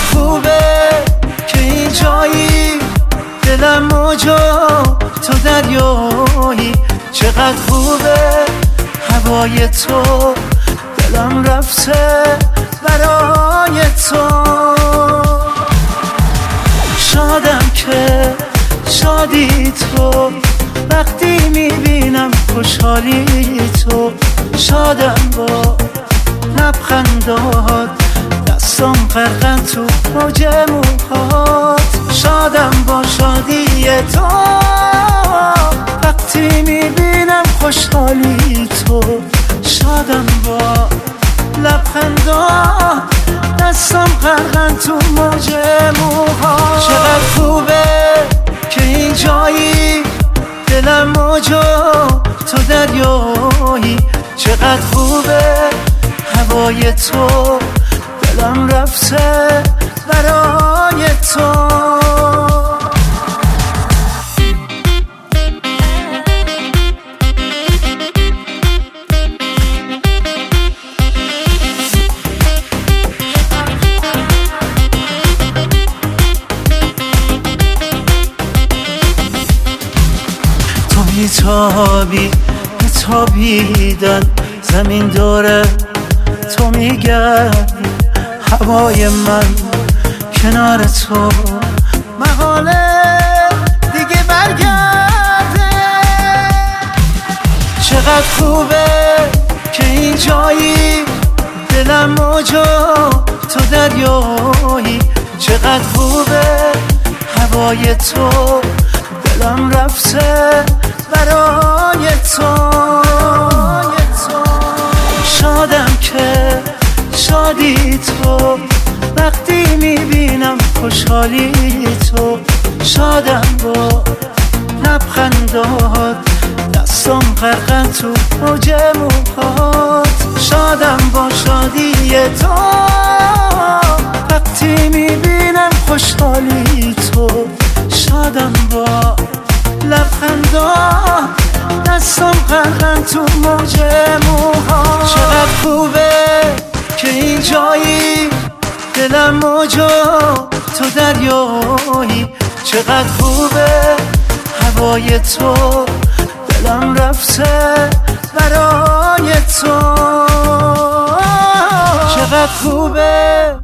خوبه که این جایی، دلم موجا تو دریایی. چقدر خوبه هوای تو، دلم رفته برای تو. شادم که شادی تو، وقتی میبینم خوشحالی تو. شادم با لبخندات، دستم غرقن تو موج موهات. شادم با شادی تو، وقتی میبینم خوشحالی تو. شادم با لبخندات، دستم غرقن تو موج موهات. چقدر خوبه که این جایی، دلم موجا تو دریایی. چقدر خوبه هوای تو، دلم رفته برای تو. میتابی میتابیدن زمین داره، تو میگردی هوای من کنار تو. محاله دیگه برگرده. چقدر خوبه که این جایی، دلم موجا تو دریایی. چقدر خوبه هوای تو، دلم رفته برای تو. شادم که شادی تو، وقتی میبینم خوشحالی تو. شادم با لبخندات، دستم غرقن تو موج موهات. شادم با شادی تو، وقتی میبینم خوشحالی تو. شادم با لبخندات، دستم غرقن تو موج موهات. چقدر خوبه که این جایی، دلم موجا تو دریایی. چقدر خوبه هوای تو، دلم رفته برای تو. چقدر خوبه